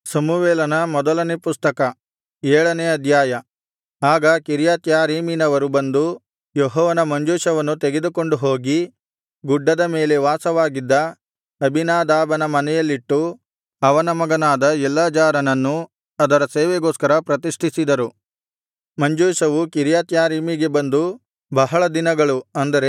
ಸಮುವೇಲನ ಮೊದಲನೇ ಪುಸ್ತಕ 7ನೇ ಅಧ್ಯಾಯ. ಆಗ ಕಿರ್ಯತ್ಯಾರೀಮಿನವರು ಬಂದು ಯೆಹೋವನ ಮಂಜೂಷವನ್ನು ತೆಗೆದುಕೊಂಡು ಹೋಗಿ ಗುಡ್ಡದ ಮೇಲೆ ವಾಸವಾಗಿದ್ದ ಅಬೀನಾದಾಬನ ಮನೆಯಲ್ಲಿಟ್ಟು, ಅವನ ಮಗನಾದ ಎಲ್ಲಾಜಾರನನ್ನು ಅದರ ಸೇವೆಗೋಸ್ಕರ ಪ್ರತಿಷ್ಠಿಸಿದರು. ಮಂಜೂಷವು ಕಿರ್ಯತ್ಯಾರೀಮಿಗೆ ಬಂದು ಬಹಳ ದಿನಗಳು, ಅಂದರೆ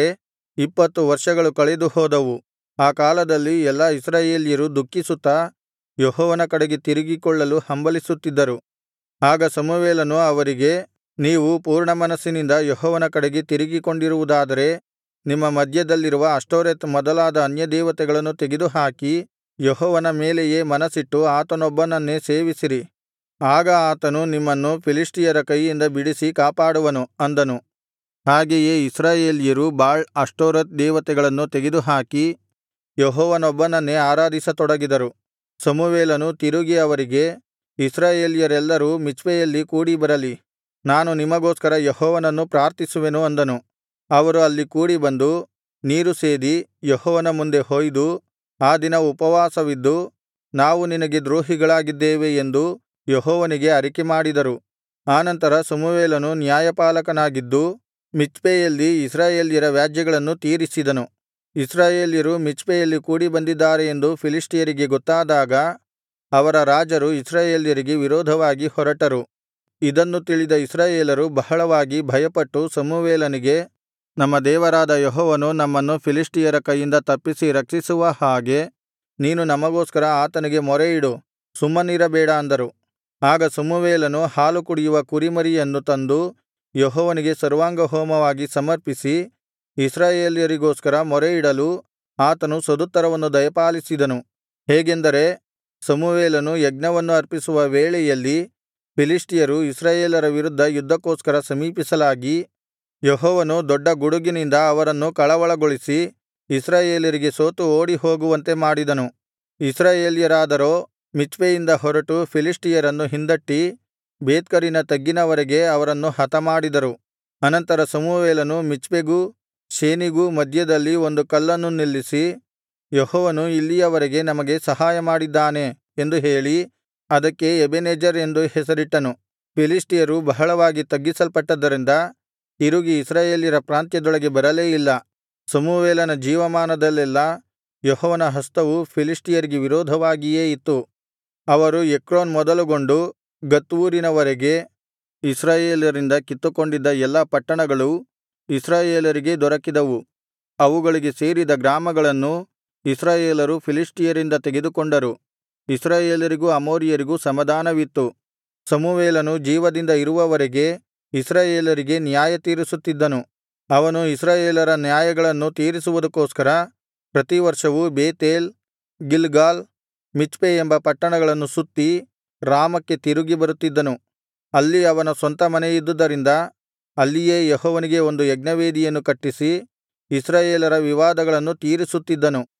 20 ವರ್ಷಗಳು ಕಳೆದು ಹೋದವು. ಆ ಕಾಲದಲ್ಲಿ ಎಲ್ಲಾ ಇಸ್ರಾಯೇಲ್ಯರು ದುಃಖಿಸುತ್ತಾ ಯೆಹೋವನ ಕಡೆಗೆ ತಿರುಗಿಕೊಳ್ಳಲು ಹಂಬಲಿಸುತ್ತಿದ್ದರು. ಆಗ ಸಮುವೇಲನು ಅವರಿಗೆ, ನೀವು ಪೂರ್ಣಮನಸ್ಸಿನಿಂದ ಯೆಹೋವನ ಕಡೆಗೆ ತಿರುಗಿಕೊಂಡಿರುವುದಾದರೆ ನಿಮ್ಮ ಮಧ್ಯದಲ್ಲಿರುವ ಅಷ್ಟೋರೆತ್ ಮೊದಲಾದ ಅನ್ಯದೇವತೆಗಳನ್ನು ತೆಗೆದುಹಾಕಿ ಯೆಹೋವನ ಮೇಲೆಯೇ ಮನಸ್ಸಿಟ್ಟು ಆತನೊಬ್ಬನನ್ನೇ ಸೇವಿಸಿರಿ. ಆಗ ಆತನು ನಿಮ್ಮನ್ನು ಫಿಲಿಷ್ಟಿಯರ ಕೈಯಿಂದ ಬಿಡಿಸಿ ಕಾಪಾಡುವನು ಅಂದನು. ಹಾಗೆಯೇ ಇಸ್ರಾಯೇಲ್ಯರು ಬಾಳ್ ಅಷ್ಟೋರೆತ್ ದೇವತೆಗಳನ್ನು ತೆಗೆದುಹಾಕಿ ಯೆಹೋವನೊಬ್ಬನನ್ನೇ ಆರಾಧಿಸತೊಡಗಿದರು. ಸಮುವೇಲನು ತಿರುಗಿ ಅವರಿಗೆ, ಇಸ್ರಾಯೇಲ್ಯರೆಲ್ಲರೂ ಮಿಚ್ಪೆಯಲ್ಲಿ ಕೂಡಿಬರಲಿ, ನಾನು ನಿಮಗೋಸ್ಕರ ಯೆಹೋವನನ್ನು ಪ್ರಾರ್ಥಿಸುವೆನು ಅಂದನು. ಅವರು ಅಲ್ಲಿ ಕೂಡಿಬಂದು ನೀರು ಸೇದಿ ಯೆಹೋವನ ಮುಂದೆ ಹೊಯ್ದು ಆ ದಿನ ಉಪವಾಸವಿದ್ದು, ನಾವು ನಿನಗೆ ದ್ರೋಹಿಗಳಾಗಿದ್ದೇವೆ ಎಂದು ಯೆಹೋವನಿಗೆ ಅರಿಕೆಮಾಡಿದರು. ಆನಂತರ ಸಮುವೇಲನು ನ್ಯಾಯಪಾಲಕನಾಗಿದ್ದು ಮಿಚ್ಪೆಯಲ್ಲಿ ಇಸ್ರಾಯೇಲ್ಯರ ವ್ಯಾಜ್ಯಗಳನ್ನು ತೀರಿಸಿದನು. ಇಸ್ರಾಯೇಲ್ಯರು ಮಿಚ್ಪೆಯಲ್ಲಿ ಕೂಡಿಬಂದಿದ್ದಾರೆ ಎಂದು ಫಿಲಿಷ್ಟಿಯರಿಗೆ ಗೊತ್ತಾದಾಗ ಅವರ ರಾಜರು ಇಸ್ರಾಯೇಲ್ಯರಿಗೆ ವಿರೋಧವಾಗಿ ಹೊರಟರು. ಇದನ್ನು ತಿಳಿದ ಇಸ್ರಾಯೇಲರು ಬಹಳವಾಗಿ ಭಯಪಟ್ಟು ಸಮುವೇಲನಿಗೆ, ನಮ್ಮ ದೇವರಾದ ಯೆಹೋವನು ನಮ್ಮನ್ನು ಫಿಲಿಷ್ಟಿಯರ ಕೈಯಿಂದ ತಪ್ಪಿಸಿ ರಕ್ಷಿಸುವ ಹಾಗೆ ನೀನು ನಮಗೋಸ್ಕರ ಆತನಿಗೆ ಮೊರೆಯಿಡು, ಸುಮ್ಮನಿರಬೇಡ ಅಂದರು. ಆಗ ಸಮುವೇಲನು ಹಾಲು ಕುಡಿಯುವ ಕುರಿಮರಿಯನ್ನು ತಂದು ಯೆಹೋವನಿಗೆ ಸರ್ವಾಂಗಹೋಮವಾಗಿ ಸಮರ್ಪಿಸಿ ಇಸ್ರಾಯೇಲ್ಯರಿಗೋಸ್ಕರ ಮೊರೆಯಿಡಲು ಆತನು ಸದುತ್ತರವನ್ನು ದಯಪಾಲಿಸಿದನು. ಹೇಗೆಂದರೆ, ಸಮುವೇಲನು ಯಜ್ಞವನ್ನು ಅರ್ಪಿಸುವ ವೇಳೆಯಲ್ಲಿ ಫಿಲಿಷ್ಟಿಯರು ಇಸ್ರಾಯೇಲರ ವಿರುದ್ಧ ಯುದ್ಧಕ್ಕೋಸ್ಕರ ಸಮೀಪಿಸಲಾಗಿ ಯೆಹೋವನು ದೊಡ್ಡ ಗುಡುಗಿನಿಂದ ಅವರನ್ನು ಕಳವಳಗೊಳಿಸಿ ಇಸ್ರಾಯೇಲರಿಗೆ ಸೋತು ಓಡಿಹೋಗುವಂತೆ ಮಾಡಿದನು. ಇಸ್ರಾಯೇಲ್ಯರಾದರೋ ಮಿಚ್ಪೆಯಿಂದ ಹೊರಟು ಫಿಲಿಷ್ಟಿಯರನ್ನು ಹಿಂದಟ್ಟಿ ಬೇತ್ಕರಿನ ತಗ್ಗಿನವರೆಗೆ ಅವರನ್ನು ಹತಮಾಡಿದರು. ಅನಂತರ ಸಮುವೇಲನು ಮಿಚ್ಪೆಗೂ ಶೇನಿಗೂ ಮಧ್ಯದಲ್ಲಿ ಒಂದು ಕಲ್ಲನ್ನು ನಿಲ್ಲಿಸಿ, ಯೆಹೋವನು ಇಲ್ಲಿಯವರೆಗೆ ನಮಗೆ ಸಹಾಯಮಾಡಿದ್ದಾನೆ ಎಂದು ಹೇಳಿ ಅದಕ್ಕೆ ಎಬೆನೆಜೆರ್ ಎಂದು ಹೆಸರಿಟ್ಟನು. ಫಿಲಿಷ್ಟಿಯರು ಬಹಳವಾಗಿ ತಗ್ಗಿಸಲ್ಪಟ್ಟದ್ದರಿಂದ ತಿರುಗಿ ಇಸ್ರಾಯೇಲ್ಯರ ಪ್ರಾಂತ್ಯದೊಳಗೆ ಬರಲೇ ಇಲ್ಲ. ಸಮುವೇಲನ ಜೀವಮಾನದಲ್ಲೆಲ್ಲಾ ಯೆಹೋವನ ಹಸ್ತವು ಫಿಲಿಷ್ಟಿಯರಿಗೆ ವಿರೋಧವಾಗಿಯೇ ಇತ್ತು. ಅವರು ಎಕ್ರೋನ್ ಮೊದಲುಗೊಂಡು ಗತ್ ಊರಿನವರೆಗೆ ಇಸ್ರಾಯೇಲರಿಂದ ಕಿತ್ತುಕೊಂಡಿದ್ದ ಎಲ್ಲಾ ಪಟ್ಟಣಗಳೂ ಇಸ್ರಾಯೇಲರಿಗೇ ದೊರಕಿದವು. ಅವುಗಳಿಗೆ ಸೇರಿದ ಗ್ರಾಮಗಳನ್ನೂ ಇಸ್ರಾಯೇಲರು ಫಿಲಿಷ್ಟಿಯರಿಂದ ತೆಗೆದುಕೊಂಡರು. ಇಸ್ರಾಯೇಲರಿಗೂ ಅಮೋರಿಯರಿಗೂ ಸಮಾಧಾನವಿತ್ತು. ಸಮುವೇಲನು ಜೀವದಿಂದ ಇರುವವರೆಗೆ ಇಸ್ರಾಯೇಲರಿಗೆ ನ್ಯಾಯತೀರಿಸುತ್ತಿದ್ದನು. ಅವನು ಇಸ್ರಾಯೇಲರ ನ್ಯಾಯಗಳನ್ನು ತೀರಿಸುವುದಕ್ಕೋಸ್ಕರ ಪ್ರತಿವರ್ಷವೂ ಬೇತೇಲ್, ಗಿಲ್ಗಾಲ್, ಮಿಚ್ಪೆ ಎಂಬ ಪಟ್ಟಣಗಳನ್ನು ಸುತ್ತಿ ರಾಮಕ್ಕೆ ತಿರುಗಿ ಬರುತ್ತಿದ್ದನು. ಅಲ್ಲಿ ಅವನ ಸ್ವಂತ ಮನೆಯಿದ್ದುದರಿಂದ ಅಲ್ಲಿಯೇ ಯೆಹೋವನಿಗೆ ಒಂದು ಯಜ್ಞವೇದಿಯನ್ನು ಕಟ್ಟಿಸಿ ಇಸ್ರಾಯೇಲರ ವಿವಾದಗಳನ್ನು ತೀರಿಸುತ್ತಿದ್ದನು.